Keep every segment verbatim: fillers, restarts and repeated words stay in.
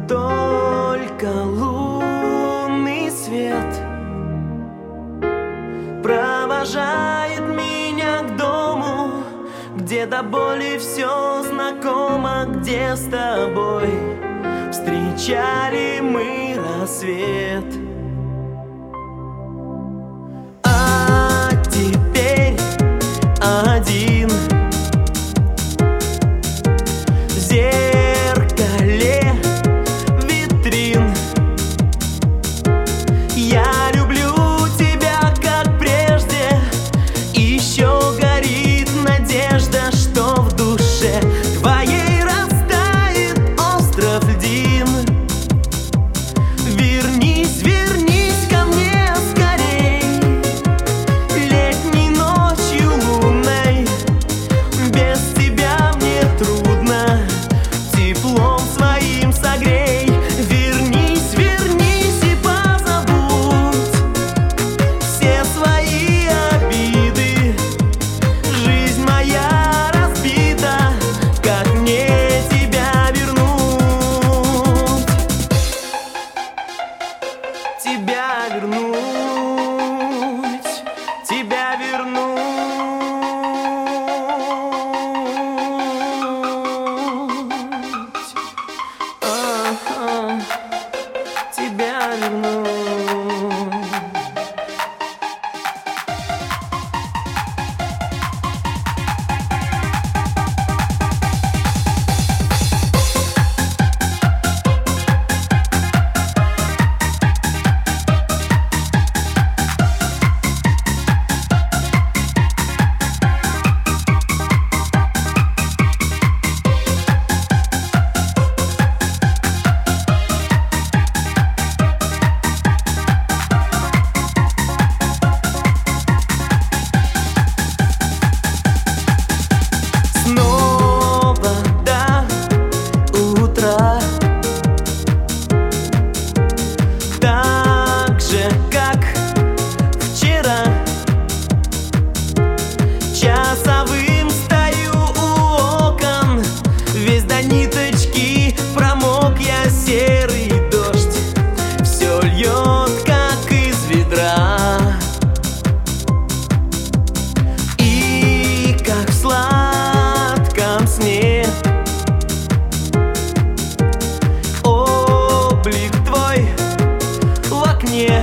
Только лунный свет провожает меня к дому, где до боли все знакомо, где с тобой встречали мы рассвет. А теперь один в зеркале витрин. Я люблю тебя, как прежде, еще горит надежда, что в душе твоей растает остров льдин. Вернись, вернись ко мне скорей, летней ночью лунной. Без тебя мне трудно, теплом своим согрей. Вернись, вернись и позабудь все свои обиды. Жизнь моя разбита, как мне тебя вернуть? Тебя вернуть, тебя вернуть, а-а, тебя вернуть. Снова до утра, так же, как вчера. Часовым стою у окон, весь до ниточки промок я. Серый дождь все льет, как из ведра. И как в сладком сне облик твой в окне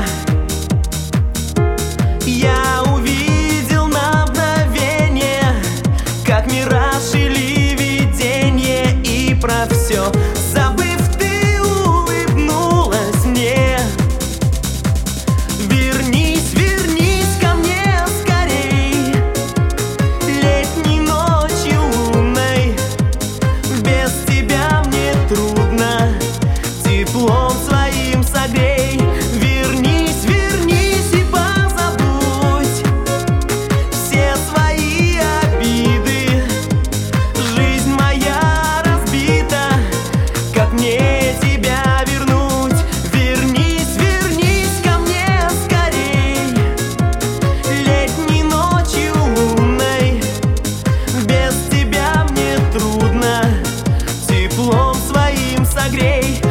я увидел на мгновение, как мираж или видение. И про все забыв, ты улыбнулась мне. Вернись, вернись ко мне скорей, летней ночью лунной. Без тебя мне трудно, теплом своим согрей. Вернись, вернись и позабудь все свои обиды. Жизнь моя разбита, как мне тебя вернуть? Вернись, вернись ко мне скорей, летней ночью лунной. Без тебя мне трудно, теплом своим согрей.